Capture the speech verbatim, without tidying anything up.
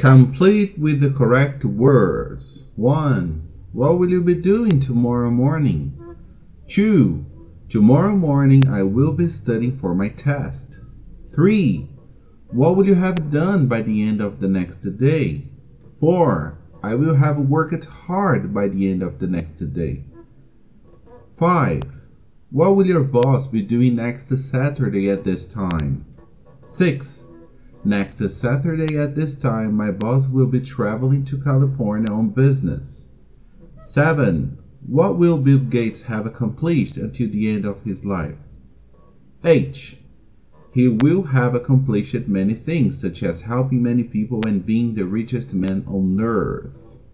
Complete with the correct words. one. What will you be doing tomorrow morning? two. Tomorrow morning I will be studying for my test. three. What will you have done by the end of the next day? four. I will have worked hard by the end of the next day. five. What will your boss be doing next Saturday at this time? six. Next Saturday at this time, my boss will be traveling to California on business. seven. What will Bill Gates have accomplished until the end of his life? eight. He will have accomplished many things, such as helping many people and being the richest man on earth.